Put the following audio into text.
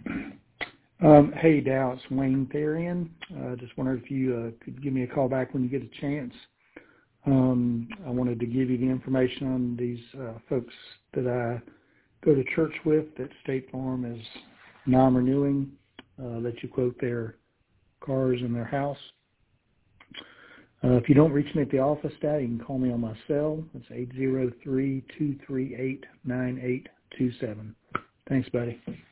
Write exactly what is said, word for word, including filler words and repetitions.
Um, hey, Dow, it's Wayne Therian. Uh, just wondered if you uh, could give me a call back when you get a chance. Um, I wanted to give you the information on these uh, folks that I go to church with that State Farm is non-renewing, uh, let you quote their cars and their house. Uh, if you don't reach me at the office, Dow, you can call me on my cell. It's eight zero three, two three eight, nine eight two seven. Thanks, buddy.